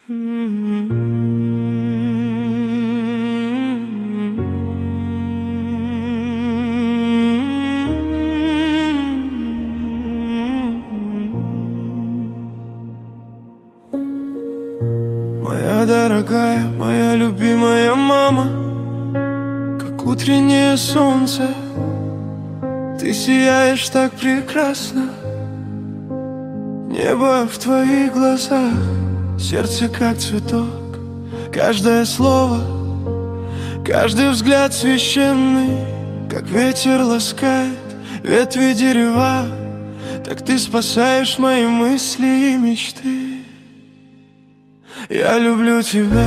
Моя дорогая, моя любимая мама, как утреннее солнце, ты сияешь так прекрасно. Небо в твоих глазах, сердце как цветок. Каждое слово, каждый взгляд священный, как ветер ласкает ветви дерева. Так ты спасаешь мои мысли и мечты. Я люблю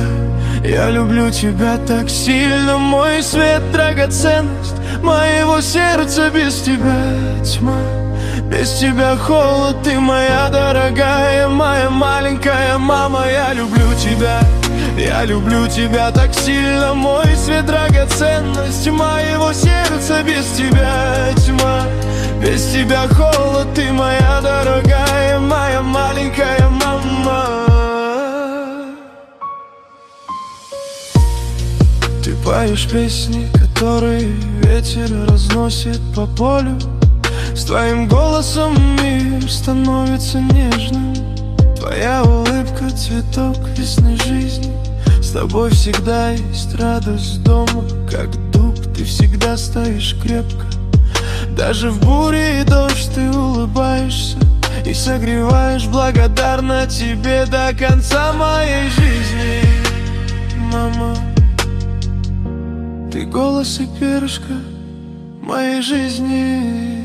тебя так сильно. Мой свет, драгоценность моего сердца. Без тебя тьма, без тебя холод. Ты моя дорогая, моя маленькая мама. Я люблю тебя так сильно. Мой свет, драгоценность моего сердца. Без тебя тьма, без тебя холод. Ты моя дорогая, моя маленькая мама. Ты поешь песни, которые ветер разносит по полю. С твоим голосом мир становится нежным. Твоя улыбка — цветок весны жизни. С тобой всегда есть радость дома. Как дуб ты всегда стоишь крепко. Даже в буре и дождь ты улыбаешься и согреваешь. Благодарна тебе до конца моей жизни, мама. Ты голос и перышко моей жизни.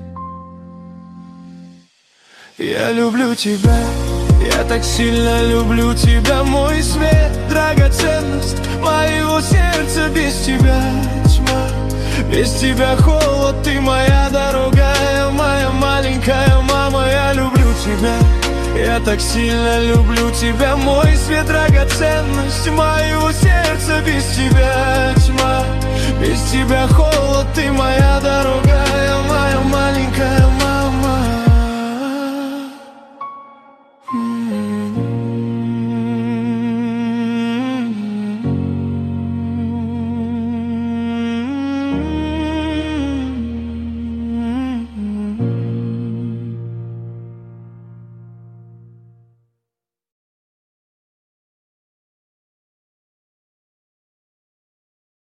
Я люблю тебя, я так сильно люблю тебя. Мой свет, драгоценность моего сердца. Без тебя тьма, без тебя холод. Ты моя дорогая, моя маленькая мама. Я люблю тебя, я так сильно люблю тебя. Мой свет, драгоценность моего сердца. Без тебя тьма, без тебя холод. Ты моя дорогая, моя маленькая